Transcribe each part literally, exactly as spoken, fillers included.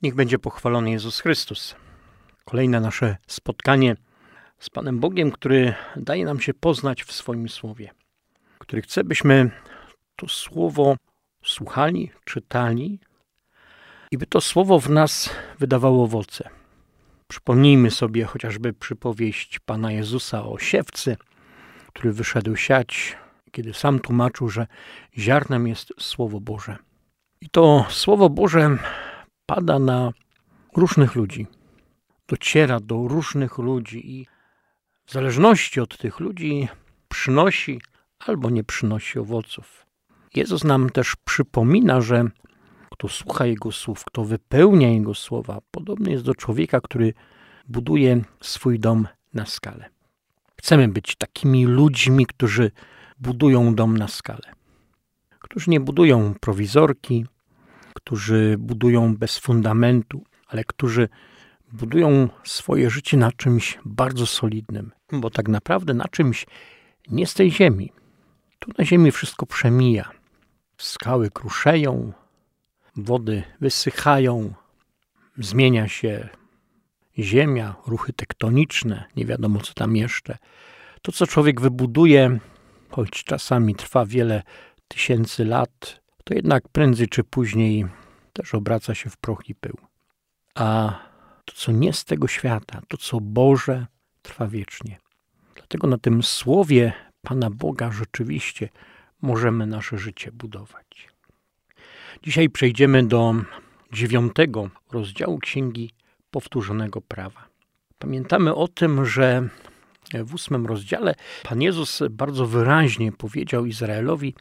Niech będzie pochwalony Jezus Chrystus. Kolejne nasze spotkanie z Panem Bogiem, który daje nam się poznać w swoim Słowie. Który chce, byśmy to Słowo słuchali, czytali i by to Słowo w nas wydawało owoce. Przypomnijmy sobie chociażby przypowieść Pana Jezusa o siewcy, który wyszedł siać, kiedy sam tłumaczył, że ziarnem jest Słowo Boże. I to Słowo Boże pada na różnych ludzi, dociera do różnych ludzi i w zależności od tych ludzi przynosi albo nie przynosi owoców. Jezus nam też przypomina, że kto słucha Jego słów, kto wypełnia Jego słowa, podobny jest do człowieka, który buduje swój dom na skalę. Chcemy być takimi ludźmi, którzy budują dom na skalę. Którzy nie budują prowizorki, którzy budują bez fundamentu, ale którzy budują swoje życie na czymś bardzo solidnym, bo tak naprawdę na czymś nie z tej ziemi. Tu na ziemi wszystko przemija. Skały kruszeją, wody wysychają, zmienia się ziemia, ruchy tektoniczne, nie wiadomo co tam jeszcze. To, co człowiek wybuduje, choć czasami trwa wiele tysięcy lat, to jednak prędzej czy później też obraca się w proch i pył. A to, co nie z tego świata, to, co Boże, trwa wiecznie. Dlatego na tym słowie Pana Boga rzeczywiście możemy nasze życie budować. Dzisiaj przejdziemy do dziewiątego rozdziału Księgi Powtórzonego Prawa. Pamiętamy o tym, że w ósmym rozdziale Pan Jezus bardzo wyraźnie powiedział Izraelowi,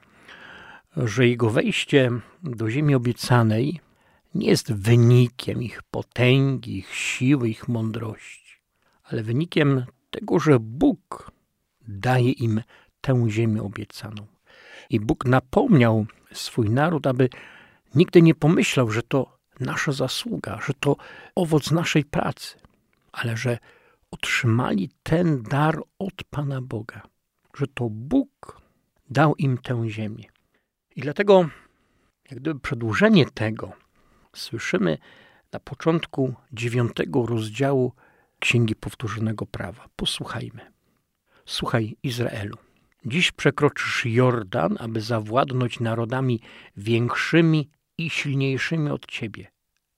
że jego wejście do ziemi obiecanej nie jest wynikiem ich potęgi, ich siły, ich mądrości, ale wynikiem tego, że Bóg daje im tę ziemię obiecaną. I Bóg napomniał swój naród, aby nigdy nie pomyślał, że to nasza zasługa, że to owoc naszej pracy, ale że otrzymali ten dar od Pana Boga, że to Bóg dał im tę ziemię. I dlatego, jak gdyby przedłużenie tego słyszymy na początku dziewiątego rozdziału Księgi Powtórzonego Prawa. Posłuchajmy. Słuchaj, Izraelu. Dziś przekroczysz Jordan, aby zawładnąć narodami większymi i silniejszymi od ciebie.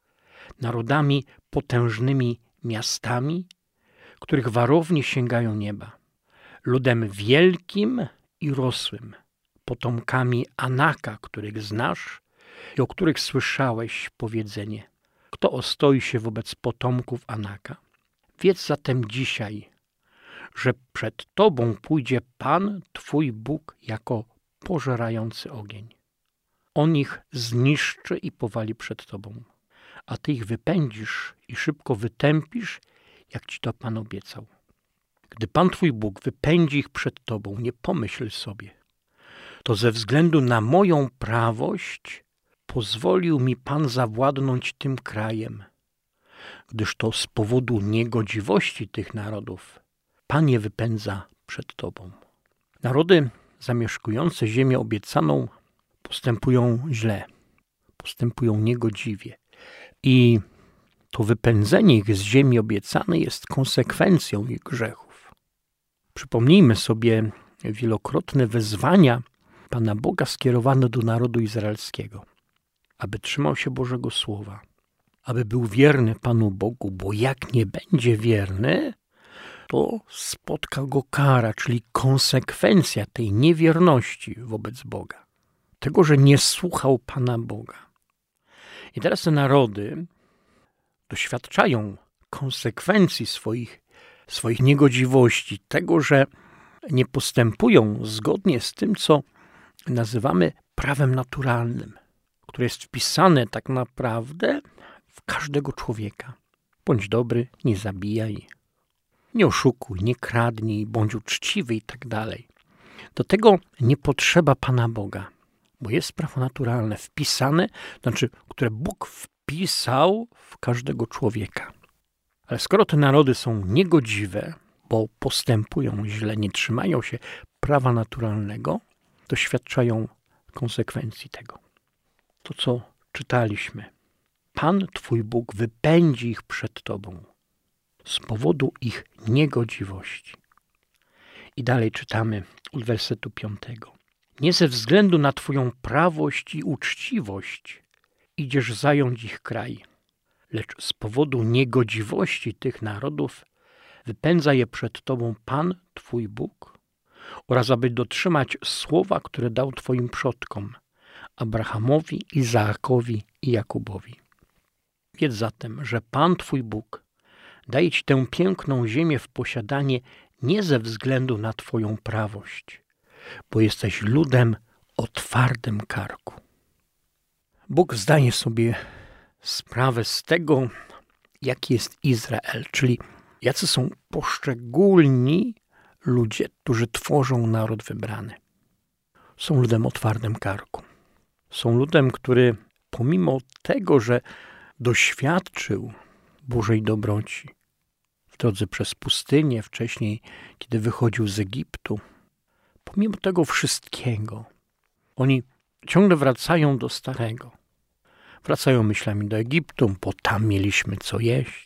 Narodami potężnymi miastami, których warownie sięgają nieba. Ludem wielkim i rosłym. Potomkami Anaka, których znasz i o których słyszałeś powiedzenie. Kto ostoi się wobec potomków Anaka? Wiedz zatem dzisiaj, że przed tobą pójdzie Pan, twój Bóg, jako pożerający ogień. On ich zniszczy i powali przed tobą, a ty ich wypędzisz i szybko wytępisz, jak ci to Pan obiecał. Gdy Pan twój Bóg wypędzi ich przed tobą, nie pomyśl sobie, to ze względu na moją prawość pozwolił mi Pan zawładnąć tym krajem, gdyż to z powodu niegodziwości tych narodów Pan je wypędza przed tobą. Narody zamieszkujące ziemię obiecaną postępują źle, postępują niegodziwie i to wypędzenie ich z ziemi obiecanej jest konsekwencją ich grzechów. Przypomnijmy sobie wielokrotne wezwania Pana Boga skierowane do narodu izraelskiego, aby trzymał się Bożego Słowa, aby był wierny Panu Bogu, bo jak nie będzie wierny, to spotka go kara, czyli konsekwencja tej niewierności wobec Boga. Tego, że nie słuchał Pana Boga. I teraz te narody doświadczają konsekwencji swoich, swoich niegodziwości, tego, że nie postępują zgodnie z tym, co nazywamy prawem naturalnym, które jest wpisane tak naprawdę w każdego człowieka. Bądź dobry, nie zabijaj, nie oszukuj, nie kradnij, bądź uczciwy i tak dalej. Do tego nie potrzeba Pana Boga, bo jest prawo naturalne, wpisane, znaczy, które Bóg wpisał w każdego człowieka. Ale skoro te narody są niegodziwe, bo postępują źle, nie trzymają się prawa naturalnego, doświadczają konsekwencji tego. To, co czytaliśmy. Pan Twój Bóg wypędzi ich przed Tobą z powodu ich niegodziwości. I dalej czytamy od wersetu piątego. Nie ze względu na Twoją prawość i uczciwość idziesz zająć ich kraj, lecz z powodu niegodziwości tych narodów wypędza je przed Tobą Pan Twój Bóg oraz aby dotrzymać słowa, które dał Twoim przodkom, Abrahamowi, Izaakowi i Jakubowi. Wiedz zatem, że Pan Twój Bóg daje Ci tę piękną ziemię w posiadanie nie ze względu na Twoją prawość, bo jesteś ludem o twardym karku. Bóg zdaje sobie sprawę z tego, jaki jest Izrael, czyli jacy są poszczególni ludzie, którzy tworzą naród wybrany. Są ludem o twardym karku. Są ludem, który pomimo tego, że doświadczył Bożej dobroci w drodze przez pustynię, wcześniej, kiedy wychodził z Egiptu, pomimo tego wszystkiego, oni ciągle wracają do starego. Wracają myślami do Egiptu, bo tam mieliśmy co jeść.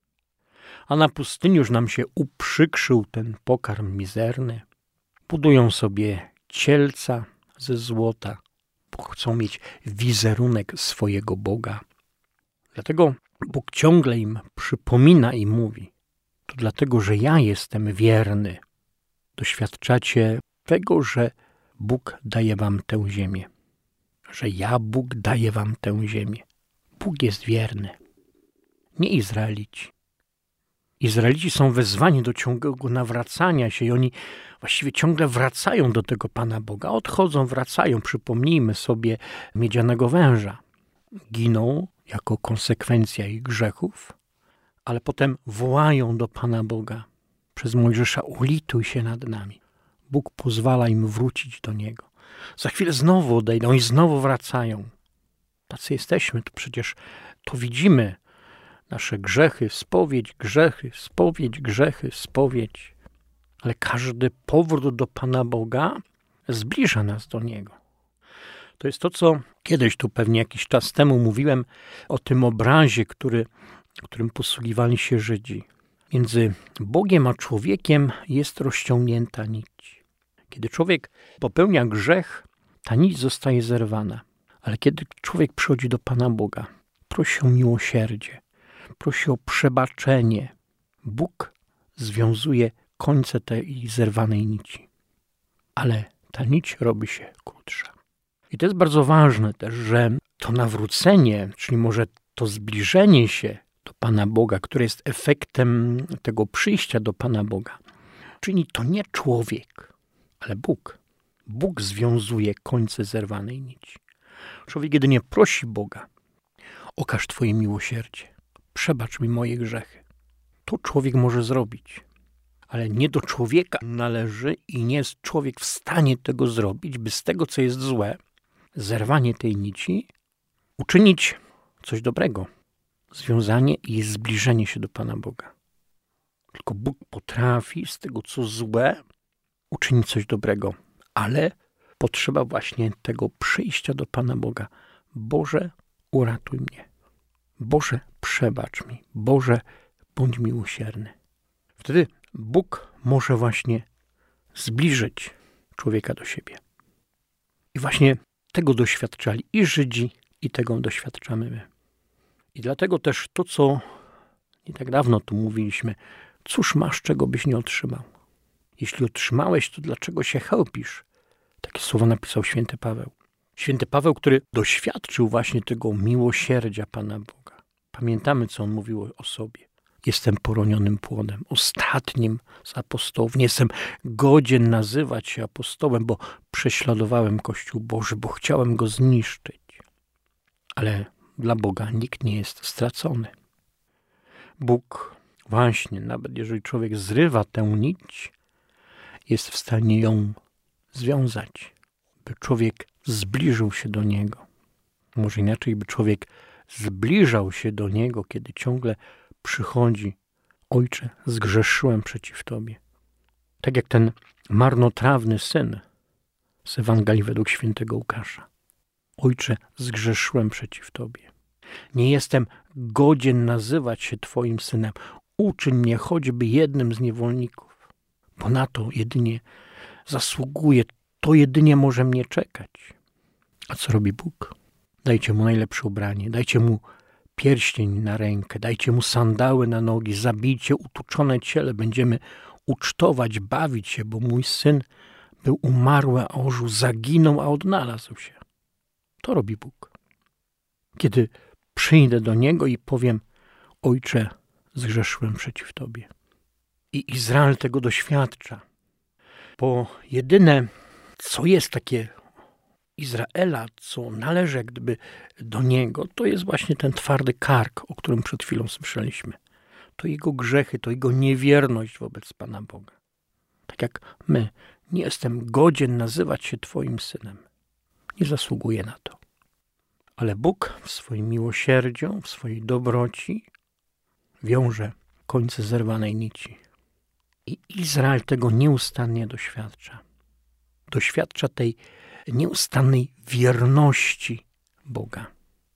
A na pustyni już nam się uprzykrzył ten pokarm mizerny. Budują sobie cielca ze złota, bo chcą mieć wizerunek swojego Boga. Dlatego Bóg ciągle im przypomina i mówi, to dlatego, że ja jestem wierny. Doświadczacie tego, że Bóg daje wam tę ziemię. Że ja, Bóg, daję wam tę ziemię. Bóg jest wierny. Nie Izraelici. Izraelici są wezwani do ciągłego nawracania się i oni właściwie ciągle wracają do tego Pana Boga. Odchodzą, wracają. Przypomnijmy sobie miedzianego węża. Giną jako konsekwencja ich grzechów, ale potem wołają do Pana Boga przez Mojżesza: ulituj się nad nami. Bóg pozwala im wrócić do Niego. Za chwilę znowu odejdą i znowu wracają. Tacy jesteśmy, to przecież to widzimy. Nasze grzechy, spowiedź, grzechy, spowiedź, grzechy, spowiedź. Ale każdy powrót do Pana Boga zbliża nas do Niego. To jest to, co kiedyś tu pewnie jakiś czas temu mówiłem o tym obrazie, który, którym posługiwali się Żydzi. Między Bogiem a człowiekiem jest rozciągnięta nić. Kiedy człowiek popełnia grzech, ta nić zostaje zerwana. Ale kiedy człowiek przychodzi do Pana Boga, prosi o miłosierdzie, prosi o przebaczenie, Bóg związuje końce tej zerwanej nici. Ale ta nić robi się krótsza. I to jest bardzo ważne też, że to nawrócenie, czyli może to zbliżenie się do Pana Boga, które jest efektem tego przyjścia do Pana Boga, czyni to nie człowiek, ale Bóg. Bóg związuje końce zerwanej nici. Człowiek jedynie prosi Boga: okaż Twoje miłosierdzie, przebacz mi moje grzechy. To człowiek może zrobić, ale nie do człowieka należy i nie jest człowiek w stanie tego zrobić, by z tego, co jest złe, zerwanie tej nici, uczynić coś dobrego. Związanie i zbliżenie się do Pana Boga. Tylko Bóg potrafi z tego, co złe, uczynić coś dobrego. Ale potrzeba właśnie tego przyjścia do Pana Boga. Boże, uratuj mnie. Boże, przebacz mi. Boże, bądź miłosierny. Wtedy Bóg może właśnie zbliżyć człowieka do siebie. I właśnie tego doświadczali i Żydzi, i tego doświadczamy my. I dlatego też to, co nie tak dawno tu mówiliśmy, cóż masz, czego byś nie otrzymał? Jeśli otrzymałeś, to dlaczego się chełpisz? Takie słowo napisał święty Paweł. Święty Paweł, który doświadczył właśnie tego miłosierdzia Pana Boga. Pamiętamy, co on mówił o sobie. Jestem poronionym płodem, ostatnim z apostołów. Nie jestem godzien nazywać się apostołem, bo prześladowałem Kościół Boży, bo chciałem go zniszczyć. Ale dla Boga nikt nie jest stracony. Bóg właśnie, nawet jeżeli człowiek zrywa tę nić, jest w stanie ją związać, by człowiek zbliżył się do Niego. Może inaczej, by człowiek zbliżał się do Niego, kiedy ciągle przychodzi: Ojcze, zgrzeszyłem przeciw Tobie. Tak jak ten marnotrawny syn z Ewangelii według świętego Łukasza. Ojcze, zgrzeszyłem przeciw Tobie. Nie jestem godzien nazywać się Twoim synem. Uczyń mnie choćby jednym z niewolników, bo na to jedynie zasługuję, to jedynie może mnie czekać. A co robi Bóg? Dajcie mu najlepsze ubranie, dajcie mu pierścień na rękę, dajcie mu sandały na nogi, zabijcie utuczone ciele, będziemy ucztować, bawić się, bo mój syn był umarły, a ożył, zaginął, a odnalazł się. To robi Bóg. Kiedy przyjdę do Niego i powiem: Ojcze, zgrzeszyłem przeciw Tobie. I Izrael tego doświadcza. Bo jedyne, co jest takie Izraela, co należy jak gdyby do Niego, to jest właśnie ten twardy kark, o którym przed chwilą słyszeliśmy. To jego grzechy, to jego niewierność wobec Pana Boga. Tak jak my, nie jestem godzien nazywać się Twoim synem. Nie zasługuję na to. Ale Bóg w swoim miłosierdziu, w swojej dobroci wiąże końce zerwanej nici. I Izrael tego nieustannie doświadcza. Doświadcza tej nieustannej wierności Boga.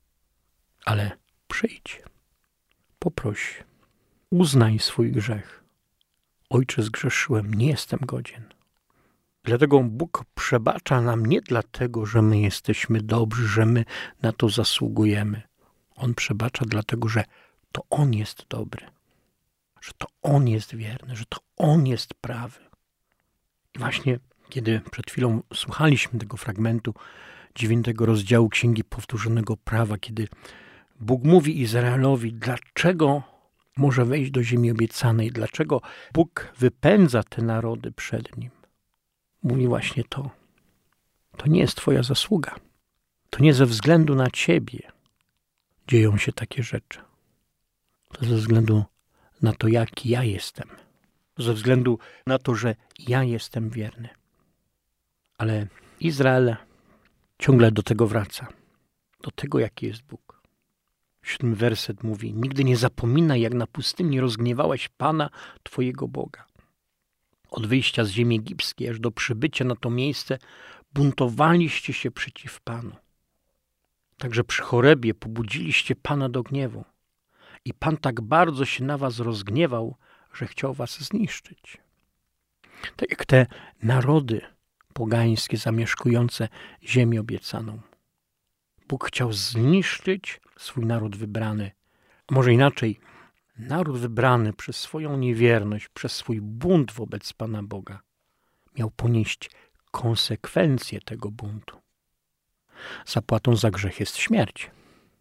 Ale przyjdź, poproś, uznaj swój grzech. Ojcze, zgrzeszyłem, nie jestem godzien. Dlatego Bóg przebacza nam nie dlatego, że my jesteśmy dobrzy, że my na to zasługujemy. On przebacza dlatego, że to On jest dobry, że to On jest wierny, że to On jest prawy. I właśnie kiedy przed chwilą słuchaliśmy tego fragmentu dziewiątego rozdziału Księgi Powtórzonego Prawa, kiedy Bóg mówi Izraelowi, dlaczego może wejść do ziemi obiecanej, dlaczego Bóg wypędza te narody przed Nim. Mówi właśnie to. To nie jest Twoja zasługa. To nie ze względu na Ciebie dzieją się takie rzeczy. To ze względu na to, jaki ja jestem. Ze względu na to, że ja jestem wierny. Ale Izrael ciągle do tego wraca. Do tego, jaki jest Bóg. Siódmy werset mówi: nigdy nie zapominaj, jak na pustyni rozgniewałeś Pana, Twojego Boga. Od wyjścia z ziemi egipskiej aż do przybycia na to miejsce buntowaliście się przeciw Panu. Także przy Chorebie pobudziliście Pana do gniewu. I Pan tak bardzo się na was rozgniewał, że chciał was zniszczyć. Tak jak te narody pogańskie zamieszkujące ziemię obiecaną. Bóg chciał zniszczyć swój naród wybrany. A może inaczej, naród wybrany przez swoją niewierność, przez swój bunt wobec Pana Boga miał ponieść konsekwencje tego buntu. Zapłatą za grzech jest śmierć.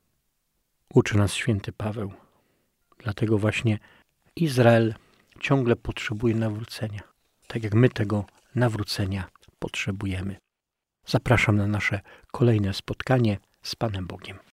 Uczy nas święty Paweł. Dlatego właśnie Izrael ciągle potrzebuje nawrócenia. Tak jak my tego nawrócenia potrzebujemy. Zapraszam na nasze kolejne spotkanie z Panem Bogiem.